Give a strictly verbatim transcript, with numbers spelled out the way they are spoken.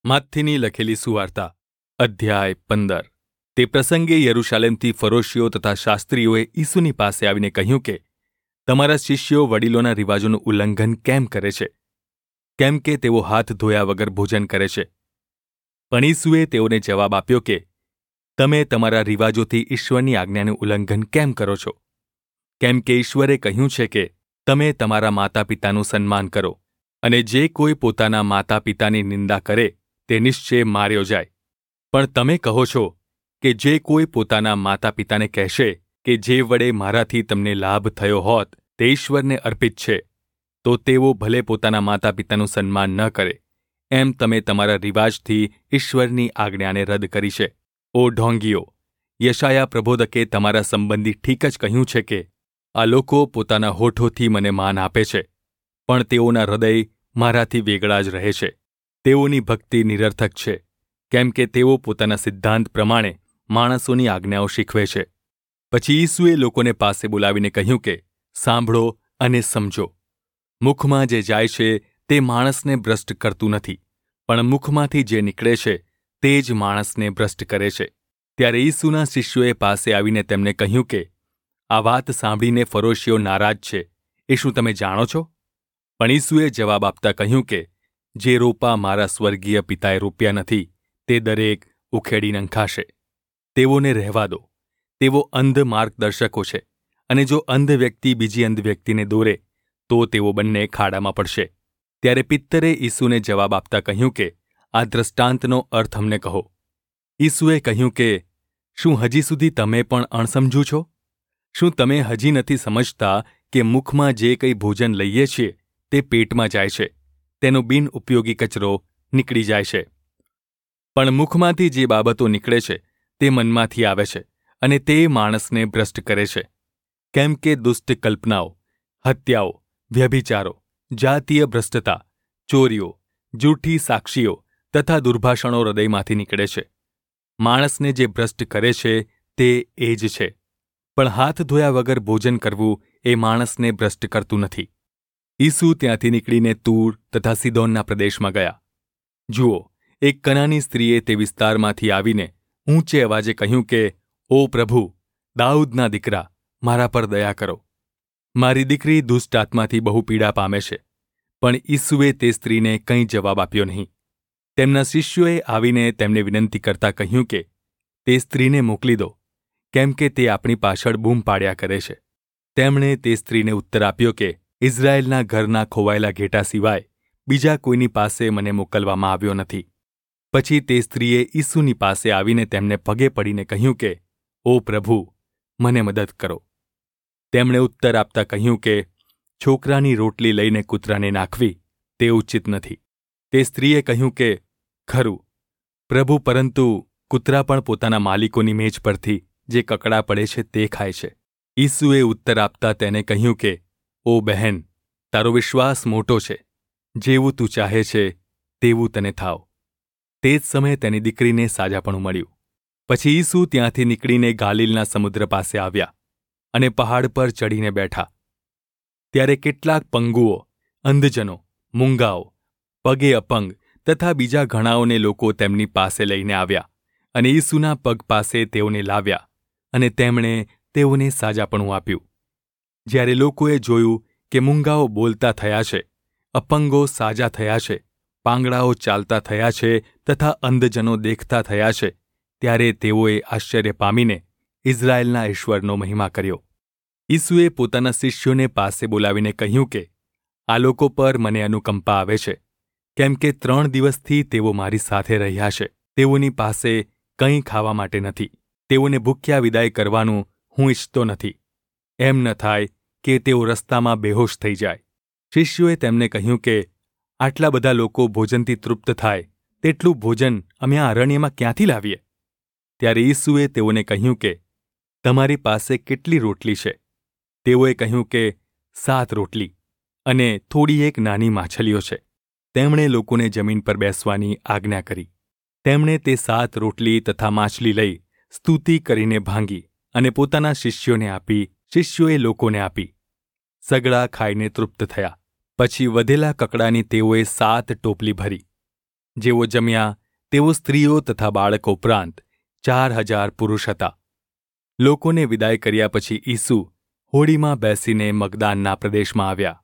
માથીની લખેલી સુવાર્તા અધ્યાય પંદર. તે પ્રસંગે યરૂશાલેમથી ફરોશીઓ તથા શાસ્ત્રીઓએ ઈસુની પાસે આવીને કહ્યું કે, તમારા શિષ્યો વડીલોના રિવાજોનું ઉલ્લંઘન કેમ કરે છે? કેમ કે તેઓ હાથ ધોયા વગર ભોજન કરે છે? પણ ઈસુએ તેઓને જવાબ આપ્યો કે, તમે તમારા રિવાજોથી ઈશ્વરની આજ્ઞાનું ઉલ્લંઘન કેમ કરો છો? કેમ કે ઈશ્વરે કહ્યું છે કે, તમે તમારા માતા પિતાનું સન્માન કરો, અને જે કોઈ પોતાના માતા પિતાની નિંદા કરે તે નિશ્ચય માર્યો જાય. પણ તમે કહો છો કે જે કોઈ પોતાના માતા પિતાને કહેશે કે જે વડે મારાથી તમને લાભ થયો હોત તે ઈશ્વરને અર્પિત છે, તો તેઓ ભલે પોતાના માતા પિતાનું સન્માન ન કરે, એમ તમે તમારા રિવાજથી ઈશ્વરની આજ્ઞાને રદ કરી છે. ઓ ઢોંગીઓ! યશાયા પ્રબોધકે તમારા સંબંધી ઠીક જ કહ્યું છે કે, આ લોકો પોતાના હોઠોથી મને માન આપે છે, પણ તેઓના હૃદય મારાથી વેગળા જ રહે છે. તેઓની ભક્તિ નિરર્થક છે, કેમ કે તેઓ પોતાના સિદ્ધાંત પ્રમાણે માણસોની આજ્ઞાઓ શીખવે છે. પછી ઈસુએ લોકોને પાસે બોલાવીને કહ્યું કે, સાંભળો અને સમજો. મુખમાં જે જાય છે તે માણસને ભ્રષ્ટ કરતું નથી, પણ મુખમાંથી જે નીકળે છે તે જ માણસને ભ્રષ્ટ કરે છે. ત્યારે ઈસુના શિષ્યોએ પાસે આવીને તેમને કહ્યું કે, આ વાત સાંભળીને ફરોશીઓ નારાજ છે, એ શું તમે જાણો છો? પણ ઈસુએ જવાબ આપતા કહ્યું કે, જે રોપા મારા સ્વર્ગીય પિતાએ રોપ્યા નથી તે દરેક ઉખેડી નંખાશે. તેઓને રહેવા દો. તેઓ અંધ માર્ગદર્શકો છે, અને જો અંધ વ્યક્તિ બીજી અંધ વ્યક્તિને દોરે તો તેઓ બંને ખાડામાં પડશે. ત્યારે પિત્તરે ઈસુને જવાબ આપતા કહ્યું કે, આ દ્રષ્ટાંતનો અર્થ અમને કહો. ઈસુએ કહ્યું કે, શું હજી સુધી તમે પણ અણસમજુ છો? શું તમે હજી નથી સમજતા કે મુખમાં જે કંઈ ભોજન લઈએ છીએ તે પેટમાં જાય છે, તેનો બિનઉપયોગી કચરો નીકળી જાય છે. પણ મુખમાંથી જે બાબતો નીકળે છે તે મનમાંથી આવે છે, અને તે માણસને ભ્રષ્ટ કરે છે. કેમ કે દુષ્ટ કલ્પનાઓ, હત્યાઓ, વ્યભિચારો, જાતીય ભ્રષ્ટતા, ચોરીઓ, જૂઠી સાક્ષીઓ તથા દુર્ભાષણો હૃદયમાંથી નીકળે છે. માણસને જે ભ્રષ્ટ કરે છે તે એ જ છે. પણ હાથ ધોયા વગર ભોજન કરવું એ માણસને ભ્રષ્ટ કરતું નથી. ઈસુ ત્યાંથી નીકળીને તૂર તથા સિદોનના પ્રદેશમાં ગયા. જુઓ, એક કનાની સ્ત્રીએ તે વિસ્તારમાંથી આવીને ઊંચે અવાજે કહ્યું કે, ઓ પ્રભુ, દાઉદના દીકરા, મારા પર દયા કરો. મારી દીકરી દુષ્ટ આત્માથી બહુ પીડા પામે છે. પણ ઈસુએ તે સ્ત્રીને કંઈ જવાબ આપ્યો નહીં. તેમના શિષ્યોએ આવીને તેમને વિનંતી કરતા કહ્યું કે, તે સ્ત્રીને મોકલી દો, કેમ કે તે આપણી પાછળ બૂમ પાડ્યા કરે છે. તેમણે તે સ્ત્રીને ઉત્તર આપ્યો કે, ઇઝરાયેલના ઘરના ખોવાયેલા ઘેટા સિવાય બીજા કોઈની પાસે મને મોકલવામાં આવ્યો નથી. પછી તે સ્ત્રીએ ઈસુની પાસે આવીને તેમને પગે પડીને કહ્યું કે, ઓ પ્રભુ, મને મદદ કરો. તેમણે ઉત્તર આપતા કહ્યું કે, છોકરાની રોટલી લઈને કૂતરાને નાખવી તે ઉચિત નથી. તે સ્ત્રીએ કહ્યું કે, ખરું, પ્રભુ, પરંતુ કૂતરા પણ પોતાના માલિકોની મેજ પરથી જે કકડા પડે છે તે ખાય છે. ઈસુએ ઉત્તર આપતા તેને કહ્યું કે, ઓ બહેન, તારો વિશ્વાસ મોટો છે. જેવું તું ચાહે છે તેવું તને થાવ. તે જ સમયે તેની દીકરીને સાજાપણું મળ્યું. પછી ઈસુ ત્યાંથી નીકળીને ગાલિલના સમુદ્ર પાસે આવ્યા અને પહાડ પર ચડીને બેઠા. ત્યારે કેટલાક પંગુઓ, અંધજનો, મૂંગાઓ, પગે અપંગ તથા બીજા ઘણાઓને લોકો તેમની પાસે લઈને આવ્યા અને ઈસુના પગ પાસે તેઓને લાવ્યા, અને તેમણે તેઓને સાજાપણું આપ્યું. જ્યારે લોકોએ જોયું કે મૂંગાઓ બોલતા થયા છે, અપંગો સાજા થયા છે, પાંગડાઓ ચાલતા થયા છે તથા અંધજનો દેખતા થયા છે, ત્યારે તેઓએ આશ્ચર્ય પામીને ઇઝરાયેલના ઈશ્વરનો મહિમા કર્યો. ઈસુએ પોતાના શિષ્યોને પાસે બોલાવીને કહ્યું કે, આ લોકો પર મને અનુકંપા આવે છે, કેમ કે ત્રણ દિવસથી તેઓ મારી સાથે રહ્યા છે. તેઓની પાસે કંઈ ખાવા માટે નથી. તેઓને ભૂખ્યા વિદાય કરવાનું હું ઈચ્છતો નથી. એમ ન થાય કે તેઓ રસ્તામાં બેહોશ થઈ જાય. શિષ્યોએ તેમને કહ્યું કે, આટલા બધા લોકો ભોજનથી તૃપ્ત થાય તેટલું ભોજન અમે આ અરણ્યમાં ક્યાંથી લાવીએ? ત્યારે ઈસુએ તેઓને કહ્યું કે, તમારી પાસે કેટલી રોટલી છે? તેઓએ કહ્યું કે, સાત રોટલી અને થોડી એક નાની માછલીઓ છે. તેમણે લોકોને જમીન પર બેસવાની આજ્ઞા કરી. તેમણે તે સાત રોટલી તથા માછલી લઈ સ્તુતિ કરીને ભાંગી અને પોતાના શિષ્યોને આપી. શિષ્યોએ લોકોને આપી. સગડા ખાઈને તૃપ્ત થયા. પછી વધેલા કકડાની તેઓએ સાત ટોપલી ભરી. જેઓ જમ્યા તેઓ સ્ત્રીઓ તથા બાળકો ઉપરાંત ચાર હજાર પુરુષ હતા. લોકોને વિદાય કર્યા પછી ઈસુ હોડીમાં બેસીને મગદાનના પ્રદેશમાં આવ્યા.